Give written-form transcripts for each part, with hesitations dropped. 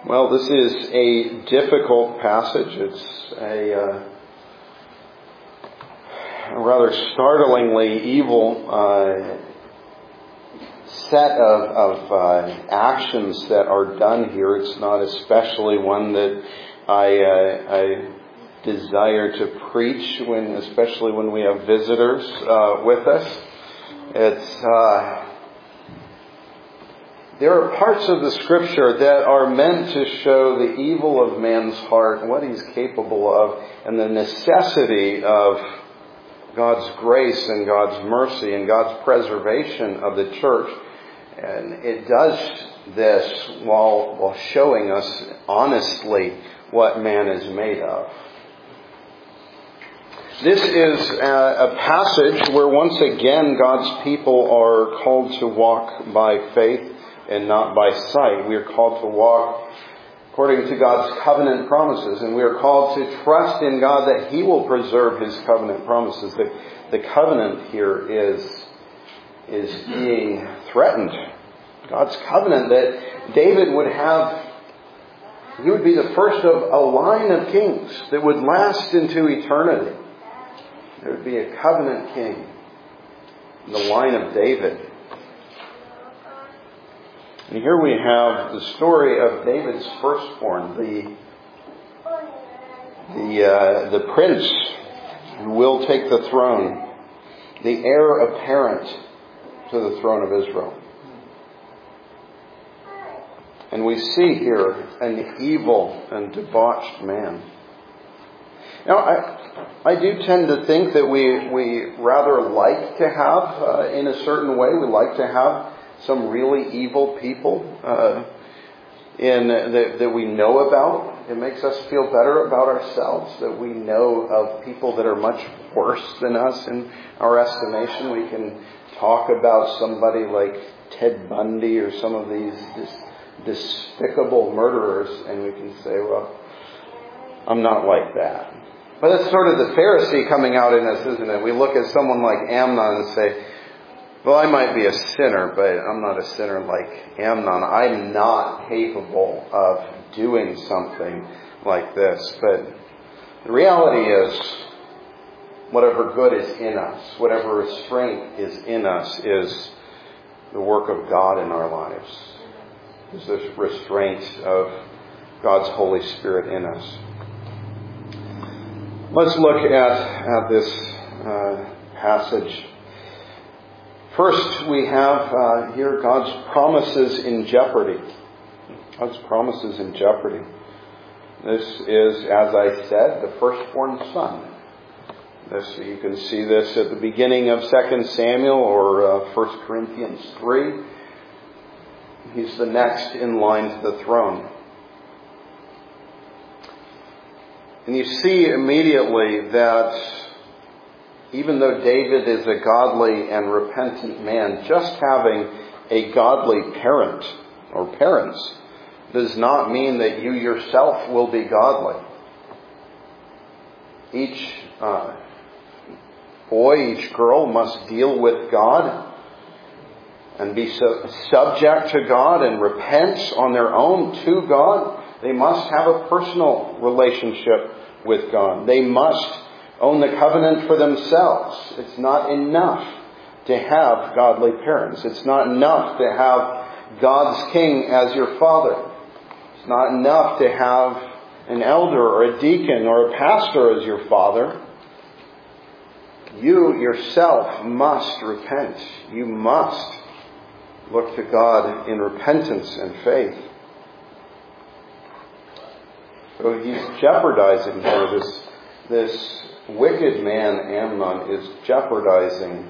Well, this is a difficult passage. It's a rather startlingly evil set of actions that are done here. It's not especially one that I desire to preach, especially when we have visitors with us. There are parts of the Scripture that are meant to show the evil of man's heart and what he's capable of, and the necessity of God's grace and God's mercy and God's preservation of the church. And it does this while showing us honestly what man is made of. This is a passage where once again God's people are called to walk by faith and not by sight. We are called to walk according to God's covenant promises, and we are called to trust in God that He will preserve His covenant promises. The covenant here is being threatened. God's covenant that David would have, he would be the first of a line of kings that would last into eternity. There would be a covenant king in the line of David. And here we have the story of David's firstborn, the prince who will take the throne, the heir apparent to the throne of Israel. And we see here an evil and debauched man. Now, I do tend to think that we rather like to have, in a certain way, we like to have some really evil people that we know about. It makes us feel better about ourselves that we know of people that are much worse than us in our estimation. We can talk about somebody like Ted Bundy or some of these despicable murderers, and we can say, well, I'm not like that. But that's sort of the Pharisee coming out in us, isn't it? We look at someone like Amnon and say, well, I might be a sinner, but I'm not a sinner like Amnon. I'm not capable of doing something like this. But the reality is, whatever good is in us, whatever restraint is in us, is the work of God in our lives. Is this restraint of God's Holy Spirit in us. Let's look at this passage. First, we have here God's promises in jeopardy. God's promises in jeopardy. This is, as I said, the firstborn son. You can see this at the beginning of 2 Samuel or 1 Corinthians 3. He's the next in line to the throne. And you see immediately that even though David is a godly and repentant man, just having a godly parent or parents does not mean that you yourself will be godly. Each boy, each girl must deal with God and be subject to God and repent on their own to God. They must have a personal relationship with God. They must own the covenant for themselves. It's not enough to have godly parents. It's not enough to have God's king as your father. It's not enough to have an elder or a deacon or a pastor as your father. You yourself must repent. You must look to God in repentance and faith. So he's jeopardizing here. This wicked man, Amnon, is jeopardizing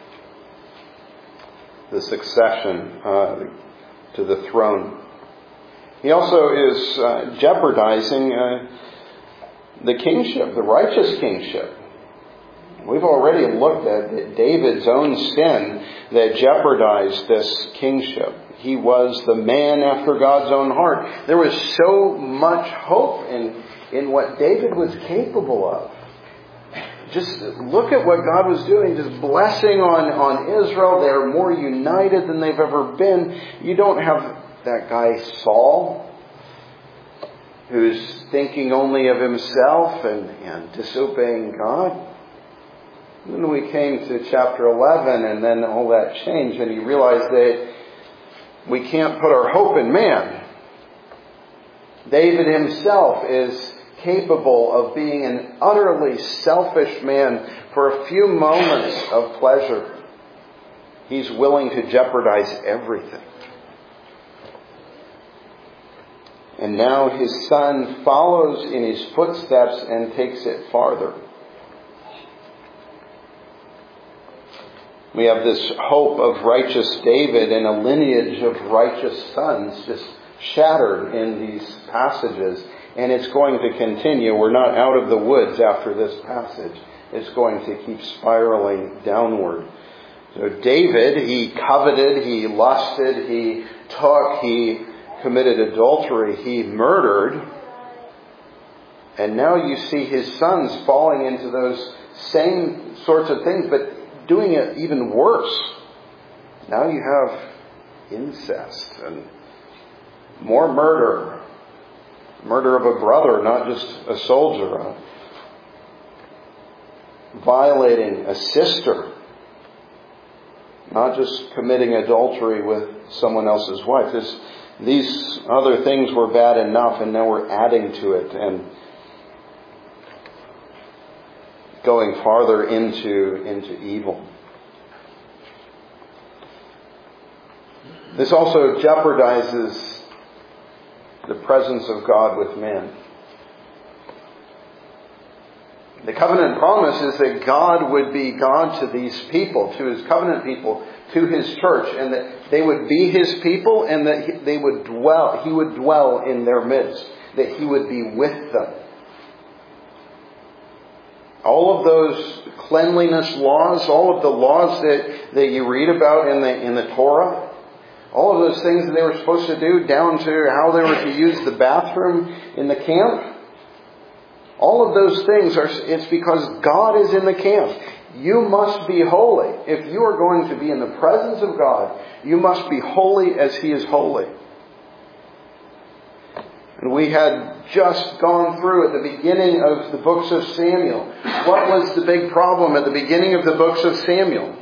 the succession to the throne. He also is jeopardizing the kingship, the righteous kingship. We've already looked at David's own sin that jeopardized this kingship. He was the man after God's own heart. There was so much hope in what David was capable of. Just look at what God was doing, just blessing on Israel. They're more united than they've ever been. You don't have that guy Saul who's thinking only of himself and disobeying God. And then we came to chapter 11, and then all that changed, and he realized that we can't put our hope in man. David himself is capable of being an utterly selfish man for a few moments of pleasure. He's willing to jeopardize everything. And now his son follows in his footsteps and takes it farther. We have this hope of righteous David and a lineage of righteous sons just shattered in these passages. And it's going to continue. We're not out of the woods after this passage. It's going to keep spiraling downward. So David, he coveted, he lusted, he took, he committed adultery, he murdered. And now you see his sons falling into those same sorts of things, but doing it even worse. Now you have incest and more murder. Murder of a brother, not just a soldier. Violating a sister. Not just committing adultery with someone else's wife. These other things were bad enough, and now we're adding to it and going farther into evil. This also jeopardizes the presence of God with man. The covenant promise is that God would be God to these people, to his covenant people, to his church, and that they would be his people, and that he would dwell in their midst, that he would be with them. All of those cleanliness laws, all of the laws that you read about in the Torah, all of those things that they were supposed to do, down to how they were to use the bathroom in the camp, all of those things it's because God is in the camp. You must be holy. If you are going to be in the presence of God, you must be holy as he is holy. And we had just gone through at the beginning of the books of Samuel. What was the big problem at the beginning of the books of Samuel?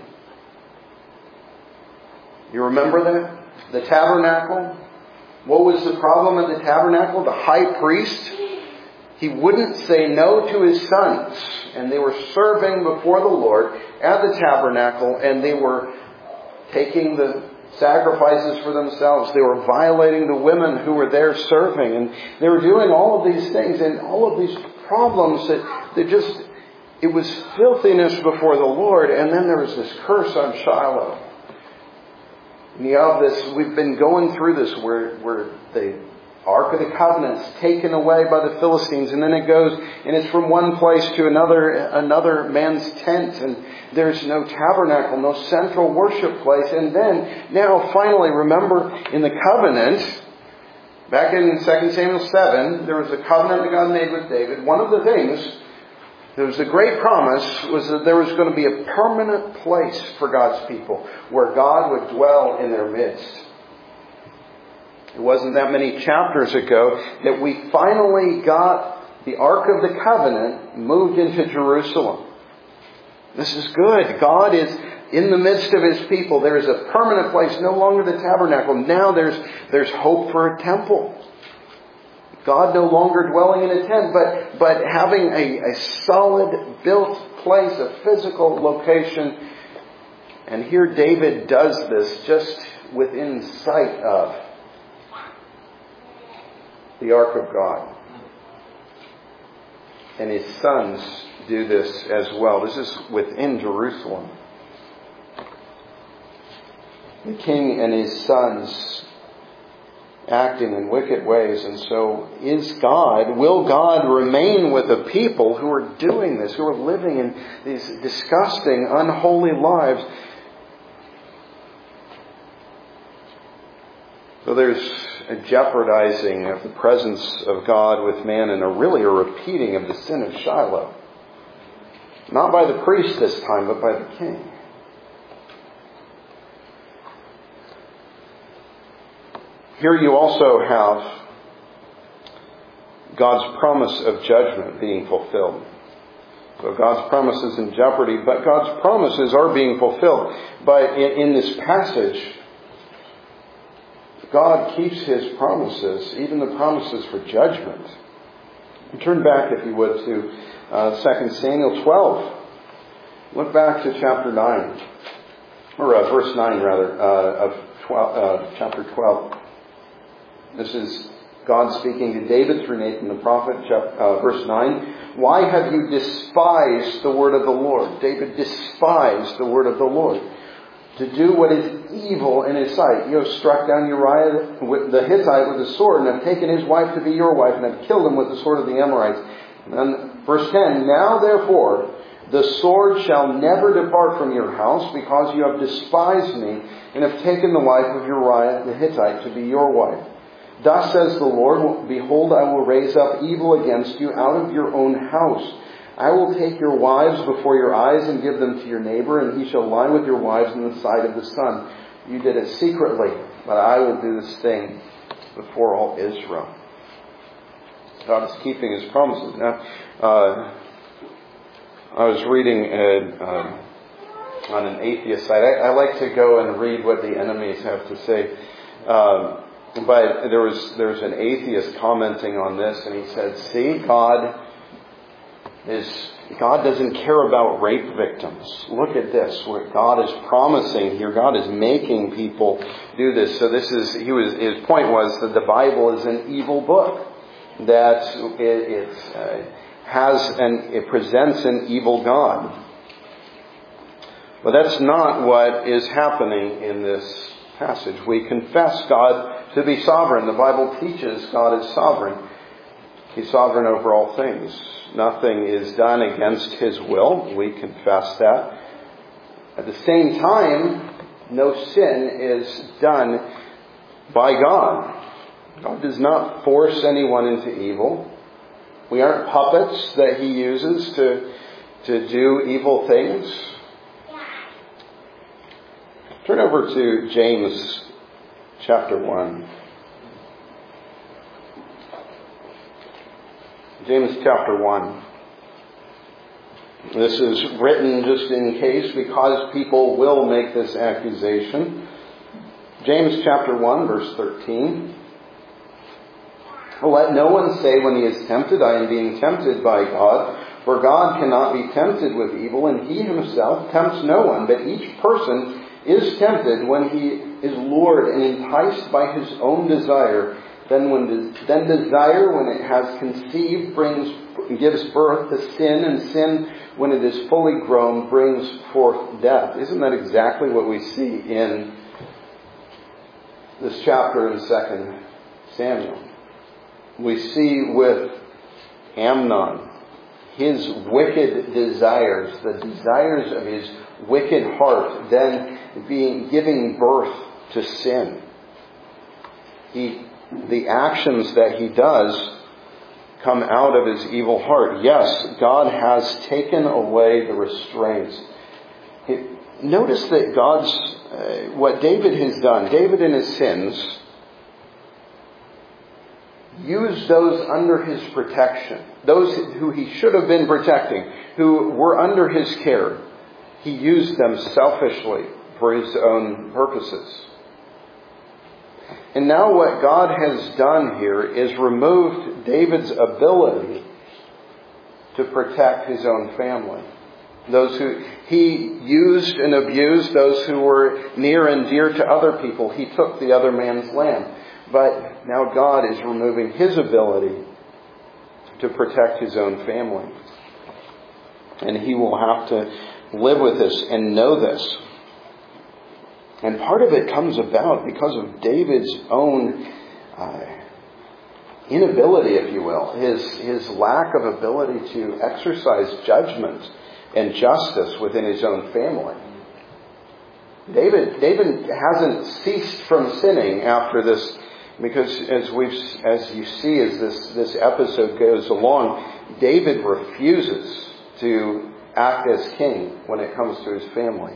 You remember that? The tabernacle. What was the problem at the tabernacle? The high priest, he wouldn't say no to his sons. And they were serving before the Lord at the tabernacle, and they were taking the sacrifices for themselves. They were violating the women who were there serving. And they were doing all of these things and all of these problems it was filthiness before the Lord. And then there was this curse on Shiloh. And you have this, we've been going through this where the Ark of the Covenant's taken away by the Philistines, and then it goes, and it's from one place to another man's tent, and there's no tabernacle, no central worship place. And then, now finally, remember in the covenant, back in 2 Samuel 7, there was a covenant that God made with David. One of the things, there was a great promise, was that there was going to be a permanent place for God's people, where God would dwell in their midst. It wasn't that many chapters ago that we finally got the Ark of the Covenant moved into Jerusalem. This is good. God is in the midst of his people. There is a permanent place, no longer the tabernacle. Now there's hope for a temple. God no longer dwelling in a tent, but having a solid built place, a physical location. And here David does this just within sight of the Ark of God. And his sons do this as well. This is within Jerusalem. The king and his sons acting in wicked ways. And so will God remain with a people who are doing this, who are living in these disgusting, unholy lives? So there's a jeopardizing of the presence of God with man, and a repeating of the sin of Shiloh. Not by the priest this time, but by the king. Here you also have God's promise of judgment being fulfilled. So God's promise is in jeopardy, but God's promises are being fulfilled. But in this passage, God keeps His promises, even the promises for judgment. Turn back, if you would, to 2 Samuel 12. Look back to chapter 9, or verse 9 rather, of chapter 12. This is God speaking to David through Nathan the prophet, verse 9. Why have you despised the word of the Lord? David despised the word of the Lord. To do what is evil in his sight. You have struck down Uriah the Hittite with a sword, and have taken his wife to be your wife, and have killed him with the sword of the Amorites. And then verse 10, now therefore the sword shall never depart from your house, because you have despised me, and have taken the wife of Uriah the Hittite to be your wife. Thus says the Lord, behold, I will raise up evil against you out of your own house. I will take your wives before your eyes and give them to your neighbor, and he shall lie with your wives in the sight of the sun. You did it secretly, but I will do this thing before all Israel. God is keeping His promises. Now, I was reading on an atheist site. I like to go and read what the enemies have to say. But there's an atheist commenting on this, and he said, see, God doesn't care about rape victims. Look at this, what God is promising here. God is making people do this. So his point was that the Bible is an evil book, that it presents an evil God. But that's not what is happening in this passage. We confess God to be sovereign. The Bible teaches God is sovereign. He's sovereign over all things. Nothing is done against His will. We confess that. At the same time, no sin is done by God. God does not force anyone into evil. We aren't puppets that He uses to do evil things. Turn over to James chapter 1. James chapter 1. This is written just in case, because people will make this accusation. James chapter 1, verse 13. Let no one say when he is tempted, I am being tempted by God. For God cannot be tempted with evil, and He Himself tempts no one. But each person is tempted when he is lured and enticed by his own desire. Then desire, when it has conceived, gives birth to sin, and sin, when it is fully grown, brings forth death. Isn't that exactly what we see in this chapter in 2 Samuel? We see with Amnon, his wicked desires, the desires of his wicked heart, then giving birth to sin. The actions that he does come out of his evil heart. Yes, God has taken away the restraints. Notice that what David has done, David in his sins, used those under his protection, those who he should have been protecting, who were under his care. He used them selfishly for his own purposes. And now what God has done here is removed David's ability to protect his own family. Those who he used and abused, those who were near and dear to other people, he took the other man's land. But now God is removing his ability to protect his own family. And he will have to live with this and know this. And part of it comes about because of David's own inability, if you will, his lack of ability to exercise judgment and justice within his own family. David hasn't ceased from sinning after this, because as you see as this episode goes along, David refuses to act as king when it comes to his family.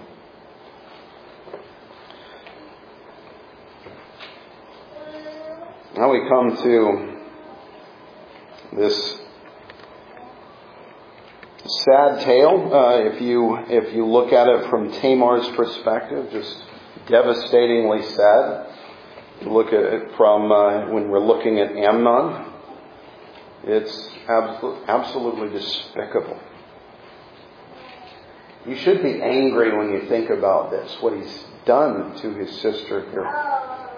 Now we come to This sad tale, if you look at it from Tamar's perspective, just devastatingly sad. You look at it from when we're looking at Amnon, it's absolutely despicable. You should be angry when you think about this, what he's done to his sister here.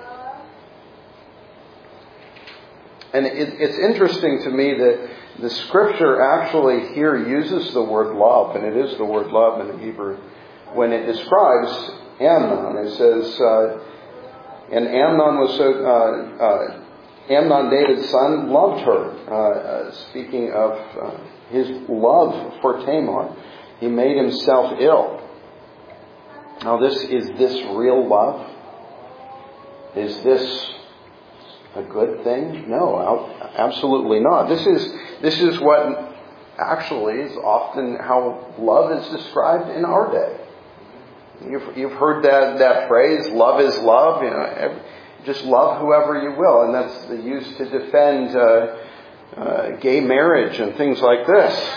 And it's interesting to me that the Scripture actually here uses the word love, and it is the word love in the Hebrew, when it describes Amnon. It says, and Amnon was Amnon, David's son, loved her. Speaking of his love for Tamar, he made himself ill. Now, is this real love? Is this a good thing? No, absolutely not. This is what actually is often how love is described in our day. You've heard that phrase, love is love. Just love whoever you will, and that's used to defend gay marriage and things like this.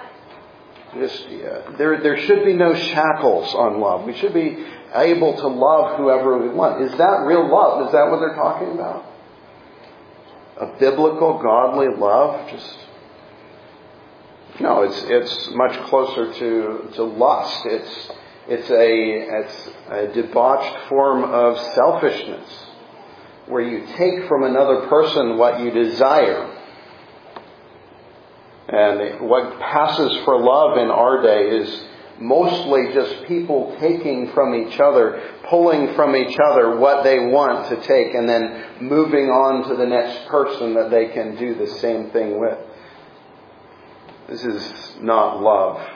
There should be no shackles on love. We should be able to love whoever we want. Is that real love? Is that what they're talking about? A biblical, godly love? No, it's much closer to lust. It's a debauched form of selfishness, where you take from another person what you desire. And what passes for love in our day is mostly just people taking from each other, pulling from each other what they want to take, and then moving on to the next person that they can do the same thing with. This is not love.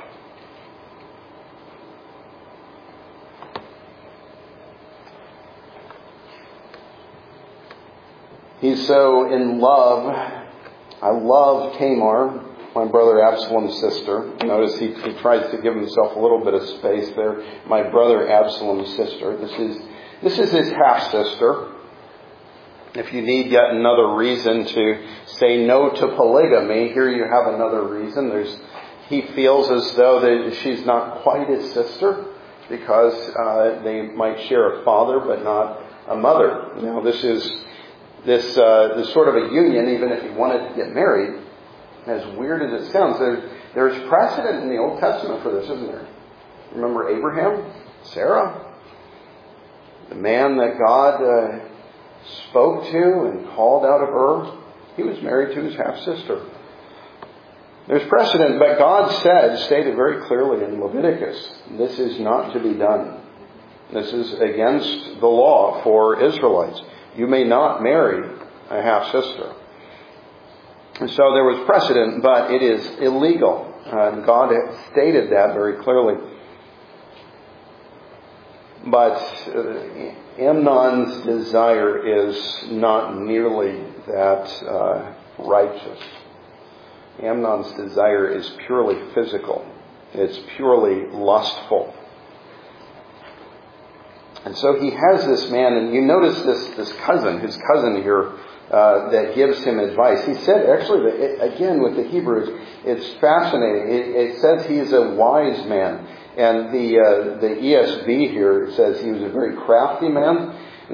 He's so in love. I love Tamar, my brother Absalom's sister. Notice he tries to give himself a little bit of space there. My brother Absalom's sister. This is his half-sister. If you need yet another reason to say no to polygamy, here you have another reason. He feels as though that she's not quite his sister because they might share a father but not a mother. Now this sort of a union, even if he wanted to get married, as weird as it sounds, there's precedent in the Old Testament for this, isn't there? Remember Abraham? Sarah? The man that God spoke to and called out of Ur, he was married to his half-sister. There's precedent, but God stated very clearly in Leviticus, this is not to be done. This is against the law for Israelites. You may not marry a half-sister. And so there was precedent, but it is illegal. And God stated that very clearly. But Amnon's desire is not nearly that righteous. Amnon's desire is purely physical. It's purely lustful. And so he has this man, and you notice his cousin here, that gives him advice. He said, actually, again with the Hebrews, it's fascinating. It says he's a wise man. And the ESV here says he was a very crafty man.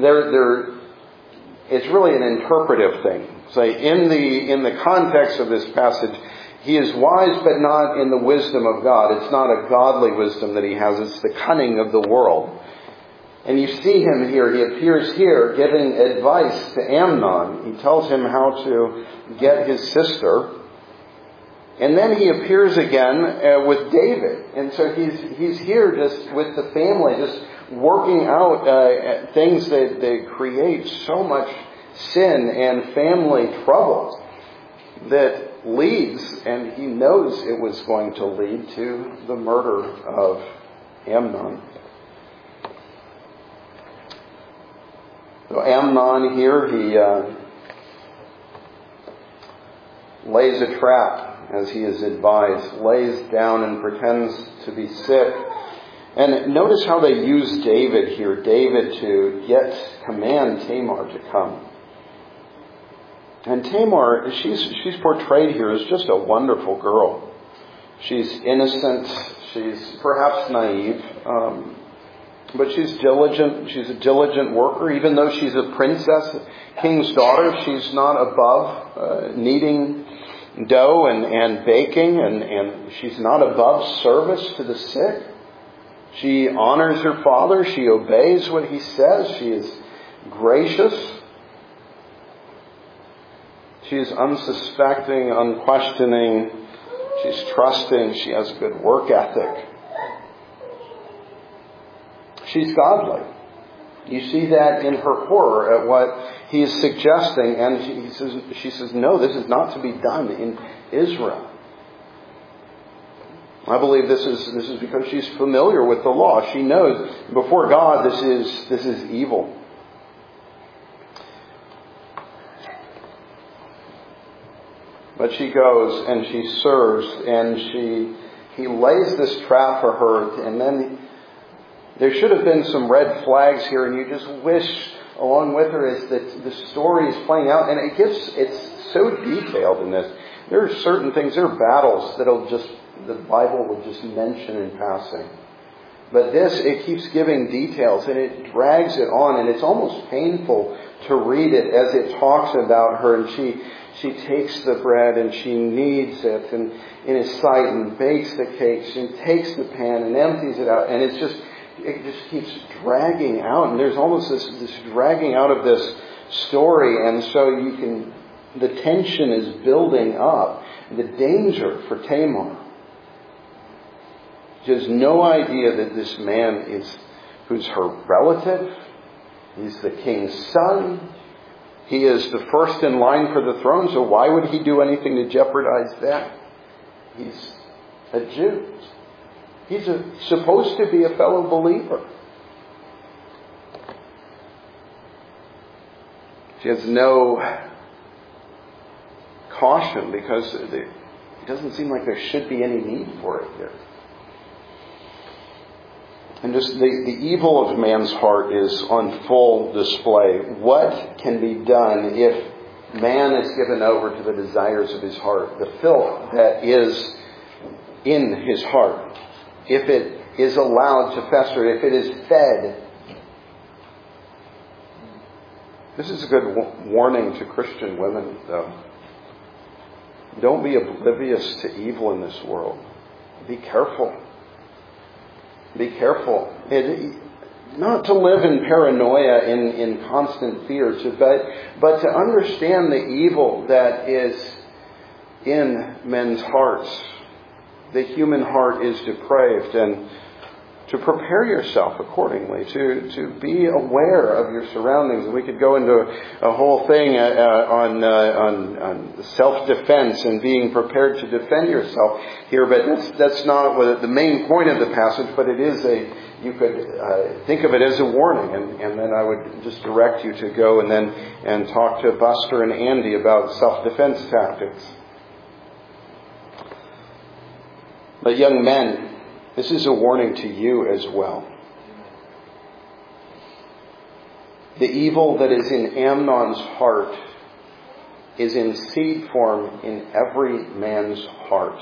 It's really an interpretive thing. So in the context of this passage, he is wise, but not in the wisdom of God. It's not a godly wisdom that he has. It's the cunning of the world. And you see him here. He appears here giving advice to Amnon. He tells him how to get his sister. And then he appears again with David. And so he's here just with the family, just working out things that create so much sin and family trouble that leads, and he knows it was going to lead to the murder of Amnon. So Amnon here, he lays a trap, as he is advised, lays down and pretends to be sick. And notice how they use David here, David to command Tamar to come. And Tamar, she's portrayed here as just a wonderful girl. She's innocent. She's perhaps naive. But she's diligent. She's a diligent worker. Even though she's a princess, a king's daughter, she's not above kneading dough and baking. And she's not above service to the sick. She honors her father. She obeys what he says. She is gracious. She is unsuspecting, unquestioning. She's trusting. She has a good work ethic. She's godly. You see that in her horror at what he is suggesting. And she says, no, this is not to be done in Israel. I believe this is because she's familiar with the law. She knows before God this is evil. But she goes and she serves, and he lays this trap for her, and then there should have been some red flags here, and you just wish along with her as that the story is playing out, and it's so detailed in this. There are certain things, there are battles the Bible will just mention in passing. But this, it keeps giving details, and it drags it on, and it's almost painful to read it as it talks about her, and she takes the bread and she kneads it and in his sight and bakes the cakes and takes the pan and empties it out, and it just keeps dragging out, and there's almost this dragging out of this story, and so the tension is building up, the danger for Tamar. She has no idea that this man who's her relative. He's the king's son. He is the first in line for the throne, so why would he do anything to jeopardize that? He's a Jew. He's supposed to be a fellow believer. She has no caution because it doesn't seem like there should be any need for it here. And just the evil of man's heart is on full display. What can be done if man is given over to the desires of his heart? The filth that is in his heart. If it is allowed to fester, if it is fed. This is a good warning to Christian women, though. Don't be oblivious to evil in this world. Be careful. Be careful. Not to live in paranoia, in constant fear, but to understand the evil that is in men's hearts. The human heart is depraved, and to prepare yourself accordingly, to be aware of your surroundings. We could go into a whole thing on self-defense and being prepared to defend yourself here, but that's not the main point of the passage, but it is you could think of it as a warning, and then I would just direct you to go and talk to Buster and Andy about self-defense tactics. But young men, this is a warning to you as well. The evil that is in Amnon's heart is in seed form in every man's heart.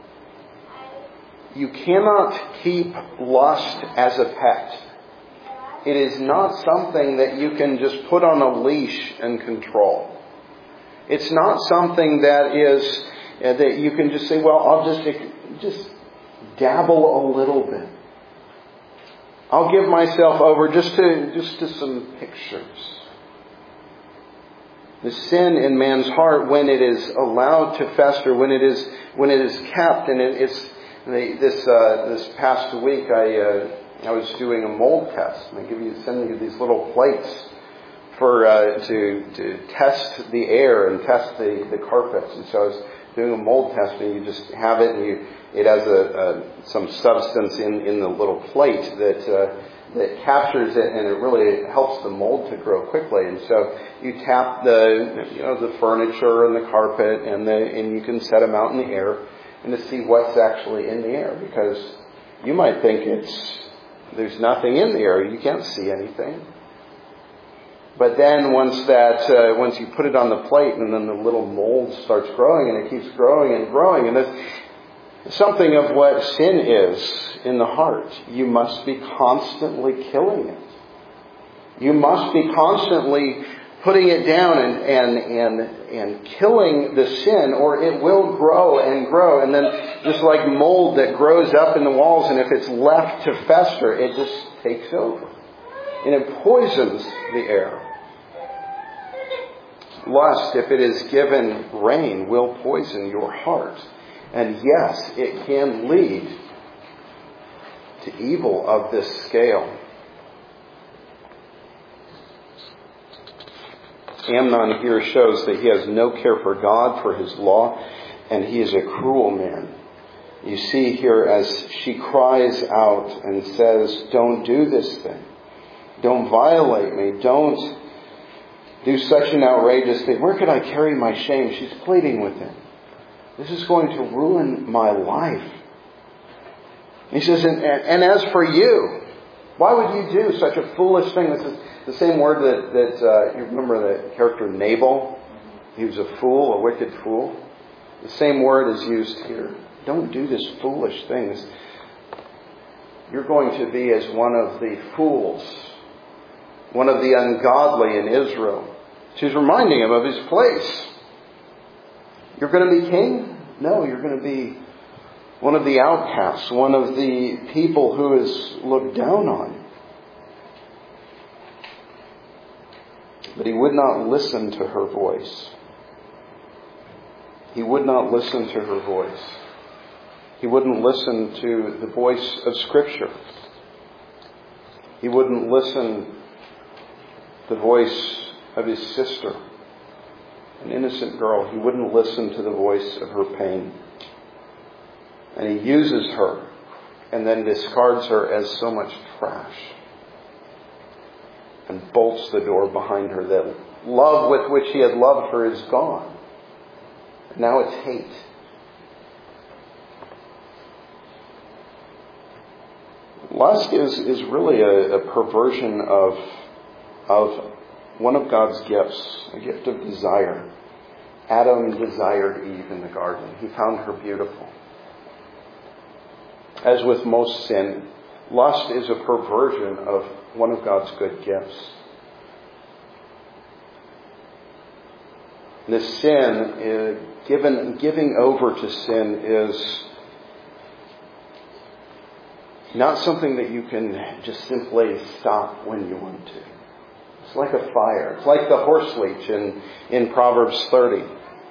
You cannot keep lust as a pet. It is not something that you can just put on a leash and control. It's not something that you can just say, well, I'll just dabble a little bit. I'll give myself over just to some pictures. The sin in man's heart, when it is allowed to fester, when it is kept, and this past week I was doing a mold test, and sending you these little plates to test the air and test the carpets, and so I was doing a mold test, and you just have it, and it has some substance in the little plate that captures it, and it really helps the mold to grow quickly. And so you tap the furniture and the carpet, and you can set them out in the air, and to see what's actually in the air, because you might think there's nothing in the air, you can't see anything. But then once you put it on the plate, and then the little mold starts growing, and it keeps growing and growing, and that's something of what sin is in the heart. You must be constantly killing it. You must be constantly putting it down and killing the sin, or it will grow and grow. And then just like mold that grows up in the walls, and if it's left to fester, it just takes over. And it poisons the air. Lust, if it is given rein, will poison your heart. And yes, it can lead to evil of this scale. Amnon here shows that he has no care for God, for His law, and he is a cruel man. You see here as she cries out and says, don't do this thing. Don't violate me. Don't do such an outrageous thing. Where could I carry my shame? She's pleading with him. This is going to ruin my life. He says, and as for you, why would you do such a foolish thing? This is the same word that you remember the character Nabal. He was a fool, a wicked fool. The same word is used here. Don't do this foolish thing. You're going to be as one of the fools, one of the ungodly in Israel. She's reminding him of his place. You're going to be king? No, you're going to be one of the outcasts, one of the people who is looked down on. But he would not listen to her voice. He would not listen to her voice. He wouldn't listen to the voice of Scripture. He wouldn't listen to the voice of his sister, an innocent girl. He wouldn't listen to the voice of her pain. And he uses her and then discards her as so much trash and bolts the door behind her. That love with which he had loved her is gone. Now it's hate. Lust is really a perversion of one of God's gifts, a gift of desire. Adam desired Eve in the garden. He found her beautiful. As with most sin, lust is a perversion of one of God's good gifts. This sin, giving over to sin, is not something that you can just simply stop when you want to. It's like a fire. It's like the horse leech in Proverbs 30.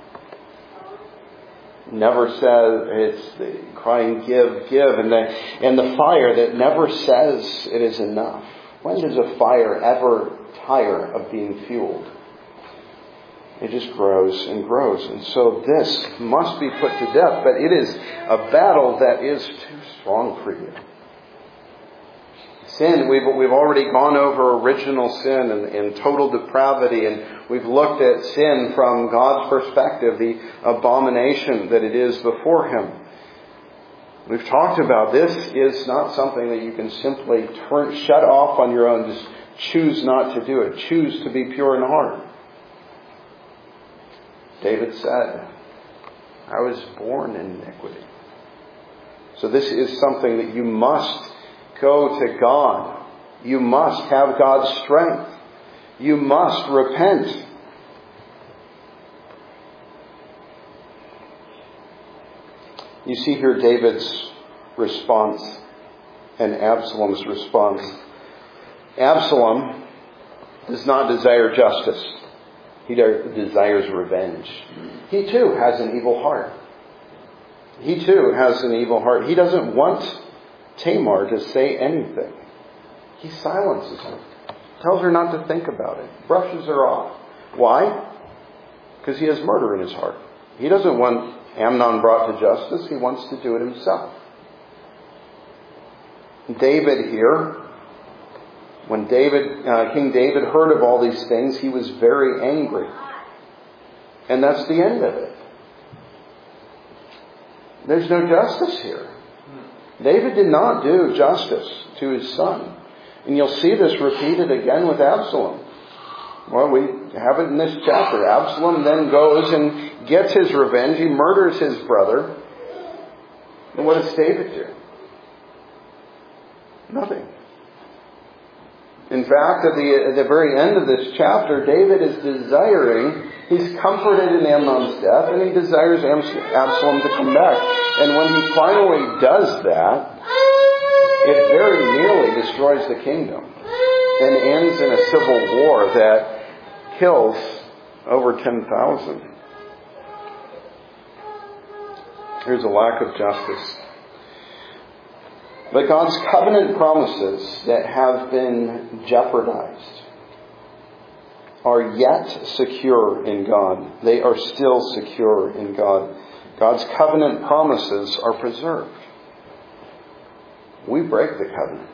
Never says, it's crying, give, give, and the fire that never says it is enough. When does a fire ever tire of being fueled? It just grows and grows. And so this must be put to death, but it is a battle that is too strong for you. Sin, we've already gone over original sin and total depravity, and we've looked at sin from God's perspective, the abomination that it is before Him. We've talked about this is not something that you can simply shut off on your own, just choose not to do it, choose to be pure in heart. David said, I was born in iniquity. So this is something that you must go to God. You must have God's strength. You must repent. You see here David's response and Absalom's response. Absalom does not desire justice. He desires revenge. He too has an evil heart. He too has an evil heart. He doesn't want Tamar to say anything. He silences her. Tells her not to think about it. Brushes her off. Why? Because he has murder in his heart. He doesn't want Amnon brought to justice. He wants to do it himself. David here, when King David heard of all these things, he was very angry. And that's the end of it. There's no justice here. David did not do justice to his son. And you'll see this repeated again with Absalom. Well, we have it in this chapter. Absalom then goes and gets his revenge. He murders his brother. And what does David do? Nothing. In fact, at the very end of this chapter, David is he's comforted in Amnon's death, and he desires Absalom to come back. And when he finally does that, it very nearly destroys the kingdom and ends in a civil war that kills over 10,000. Here's a lack of justice. But God's covenant promises that have been jeopardized are yet secure in God. They are still secure in God. God's covenant promises are preserved. We break the covenant.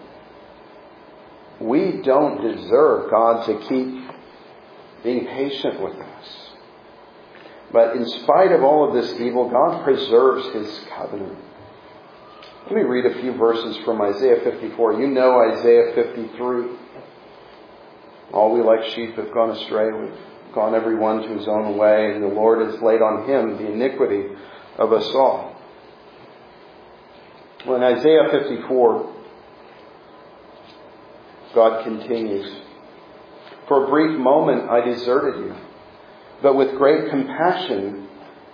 We don't deserve God to keep being patient with us. But in spite of all of this evil, God preserves His covenant. Let me read a few verses from Isaiah 54. You know Isaiah 53. All we like sheep have gone astray. We've gone every one to his own way, and the Lord has laid on Him the iniquity of us all. Well, in Isaiah 54, God continues, "For a brief moment I deserted you, but with great compassion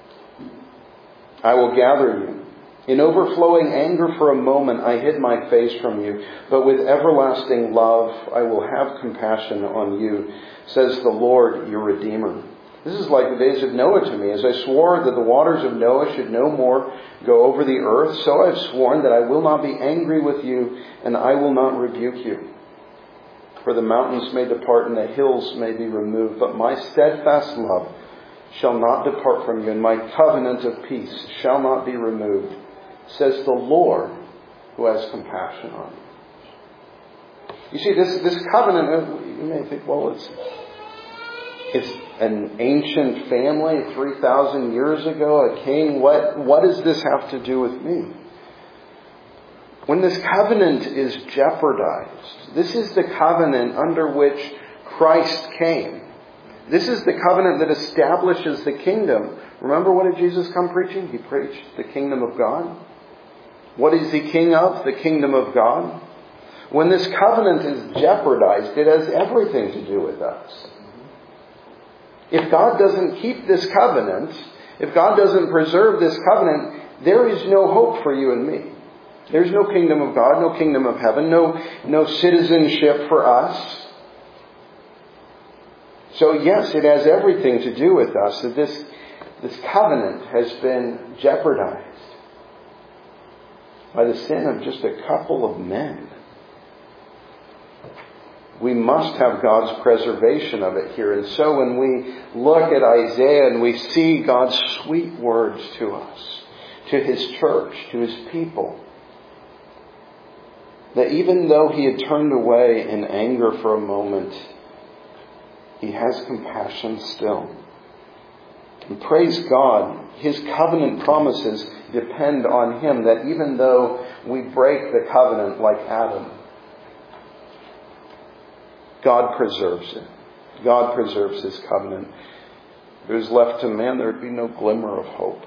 I will gather you. In overflowing anger for a moment I hid my face from you, but with everlasting love I will have compassion on you, says the Lord your Redeemer." This is like the days of Noah to me. As I swore that the waters of Noah should no more go over the earth, so I have sworn that I will not be angry with you, and I will not rebuke you. For the mountains may depart and the hills may be removed, but my steadfast love shall not depart from you, and my covenant of peace shall not be removed, says the Lord who has compassion on you. You see, this covenant, you may think, well, it's an ancient family 3,000 years ago, a king. What does this have to do with me? When this covenant is jeopardized, this is the covenant under which Christ came. This is the covenant that establishes the kingdom. Remember, what did Jesus come preaching? He preached the kingdom of God. What is He king of? The kingdom of God. When this covenant is jeopardized, it has everything to do with us. If God doesn't keep this covenant, if God doesn't preserve this covenant, there is no hope for you and me. There's no kingdom of God, no kingdom of heaven, no citizenship for us. So yes, it has everything to do with us that this covenant has been jeopardized by the sin of just a couple of men. We must have God's preservation of it here. And so when we look at Isaiah and we see God's sweet words to us, to His church, to His people, that even though He had turned away in anger for a moment, He has compassion still. And praise God, His covenant promises depend on Him, that even though we break the covenant like Adam, God preserves it. God preserves His covenant. If it was left to man, there would be no glimmer of hope.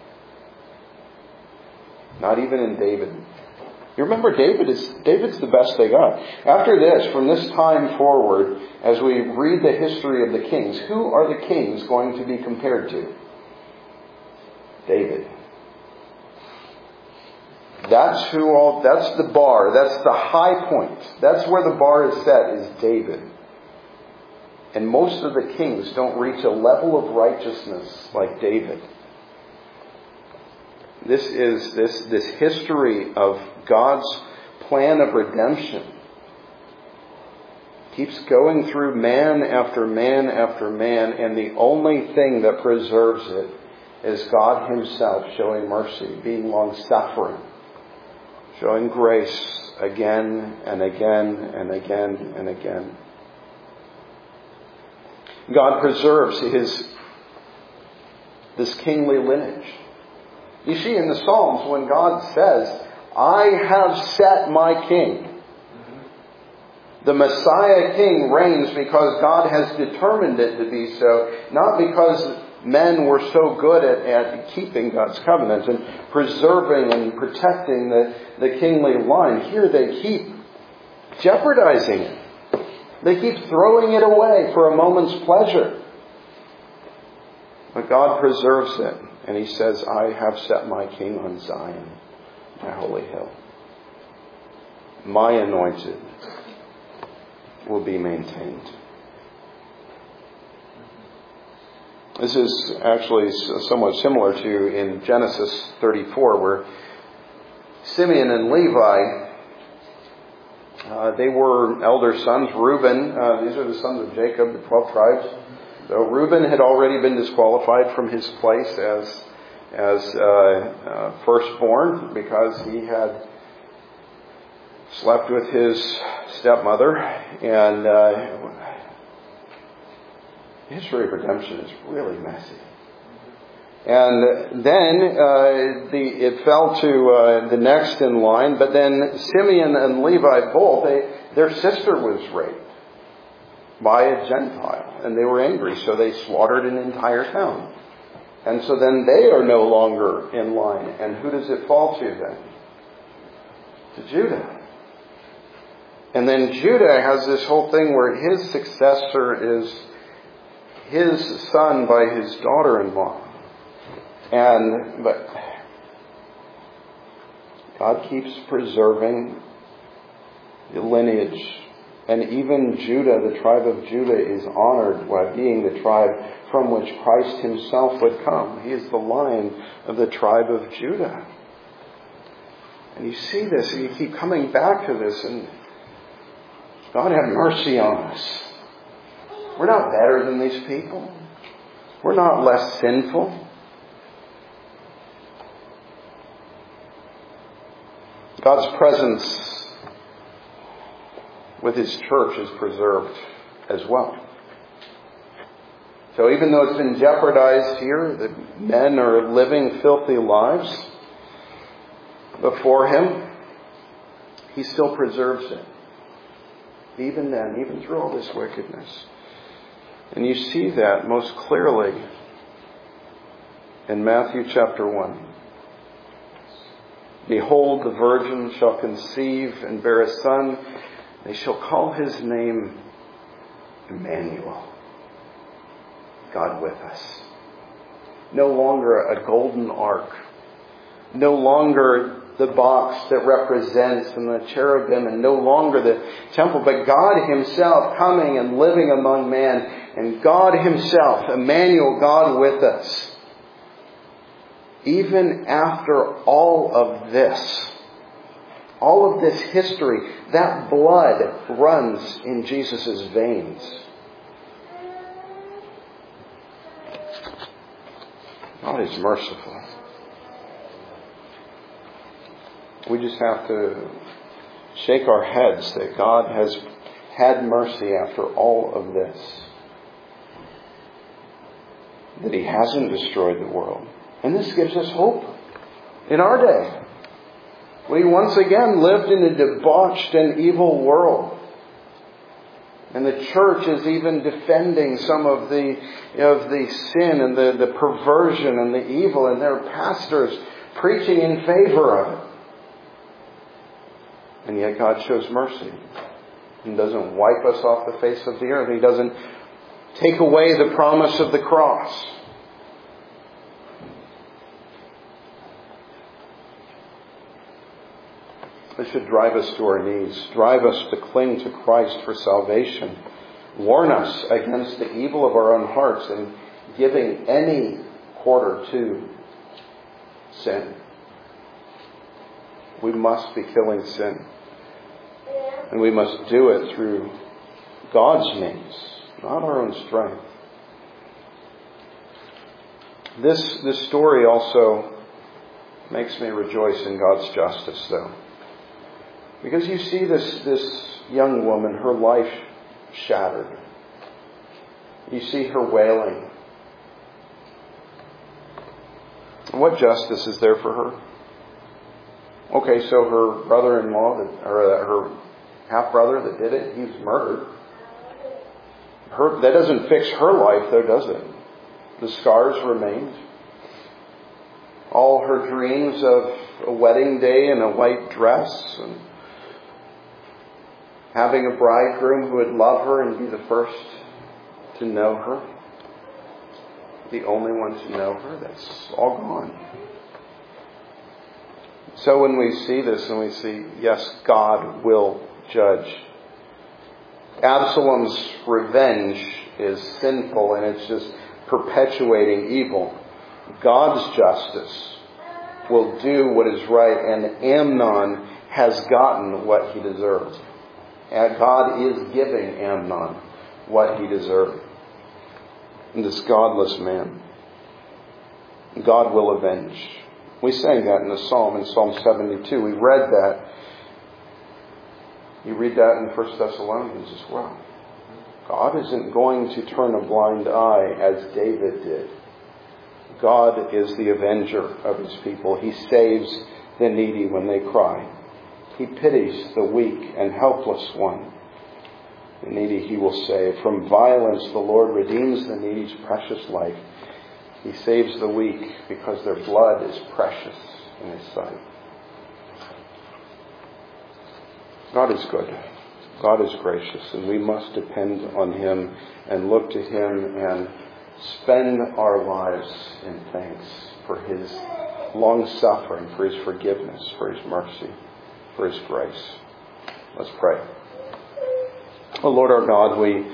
Not even in David. You remember David's the best they got. After this, from this time forward, as we read the history of the kings, who are the kings going to be compared to? David. That's the bar. That's the high point. That's where the bar is set, is David. And most of the kings don't reach a level of righteousness like David. This is this history of God's plan of redemption. Keeps going through man after man after man, and the only thing that preserves it is God Himself showing mercy, being long-suffering, showing grace again and again and again and again. God preserves this kingly lineage. You see, in the Psalms, when God says, "I have set my king," The Messiah King reigns because God has determined it to be so, not because men were so good at keeping God's covenant and preserving and protecting the kingly line. Here they keep jeopardizing it. They keep throwing it away for a moment's pleasure. But God preserves it. And He says, I have set my King on Zion, my holy hill. My anointed will be maintained. This is actually somewhat similar to in Genesis 34, where Simeon and Levi, they were elder sons. Reuben, these are the sons of Jacob, the 12 tribes. So Reuben had already been disqualified from his place as firstborn because he had slept with his stepmother. And history of redemption is really messy. And then it fell to the next in line, but then Simeon and Levi both, their sister was raped by a Gentile, and they were angry, so they slaughtered an entire town. And so then they are no longer in line. And who does it fall to then? To Judah. And then Judah has this whole thing where his successor is his son by his daughter-in-law. But God keeps preserving the lineage. And even Judah, the tribe of Judah, is honored by being the tribe from which Christ Himself would come. He is the Lion of the tribe of Judah. And you see this, and you keep coming back to this, and God have mercy on us. We're not better than these people. We're not less sinful. God's presence with His church is preserved as well. So even though it's been jeopardized here, the men are living filthy lives before Him, He still preserves it. Even then, even through all this wickedness. And you see that most clearly in Matthew chapter 1. Behold, the virgin shall conceive and bear a son. They shall call his name Emmanuel, God with us. No longer a golden ark. No longer the box that represents and the cherubim, and no longer the temple, but God Himself coming and living among man, and God Himself, Emmanuel, God with us. Even after all of this history, that blood runs in Jesus' veins. God is merciful. We just have to shake our heads that God has had mercy after all of this. That He hasn't destroyed the world. And this gives us hope in our day. We once again lived in a debauched and evil world. And the church is even defending some of the sin and the perversion and the evil, and their pastors preaching in favor of it. And yet God shows mercy. He doesn't wipe us off the face of the earth. He doesn't take away the promise of the cross. This should drive us to our knees, drive us to cling to Christ for salvation, warn us against the evil of our own hearts and giving any quarter to sin. We must be killing sin. And we must do it through God's means, not our own strength. This story also makes me rejoice in God's justice, though. Because you see this young woman, her life shattered. You see her wailing. What justice is there for her? Okay, so her brother-in-law, or her half-brother that did it, he was murdered. That doesn't fix her life, though, does it? The scars remained. All her dreams of a wedding day and a white dress and having a bridegroom who would love her and be the first to know her, the only one to know her, that's all gone. So when we see this and we see, yes, God will judge. Absalom's revenge is sinful and it's just perpetuating evil. God's justice will do what is right, and Amnon has gotten what he deserves. And God is giving Amnon what he deserved. And this godless man, God will avenge. We sang that in the Psalm, in Psalm 72. We read that. You read that in 1 Thessalonians as well. God isn't going to turn a blind eye as David did. God is the avenger of his people. He saves the needy when they cry. He pities the weak and helpless one. The needy he will save. From violence the Lord redeems the needy's precious life. He saves the weak because their blood is precious in his sight. God is good. God is gracious, and we must depend on him and look to him and spend our lives in thanks for his long suffering, for his forgiveness, for his mercy, for his grace. Let's pray. Oh Lord our God, we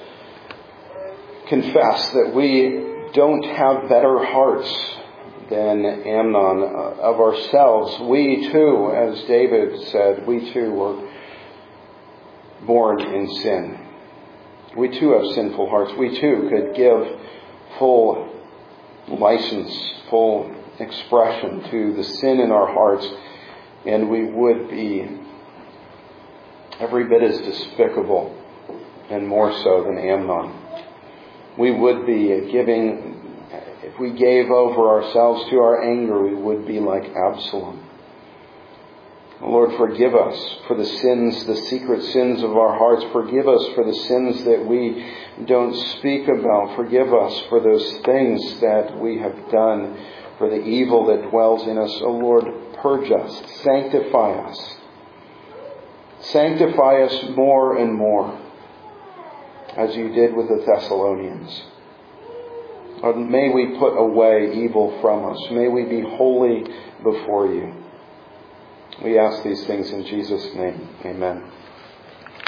confess that we don't have better hearts than Amnon of ourselves. We too, as David said, we too were born in sin. We too have sinful hearts. We too could give full license, full expression to the sin in our hearts, and we would be every bit as despicable and more so than Amnon. We would be giving, if we gave over ourselves to our anger, we would be like Absalom. Lord, forgive us for the sins, the secret sins of our hearts. Forgive us for the sins that we don't speak about. Forgive us for those things that we have done, for the evil that dwells in us. O Lord, purge us, sanctify us. Sanctify us more and more, as you did with the Thessalonians. Lord, may we put away evil from us. May we be holy before you. We ask these things in Jesus' name. Amen.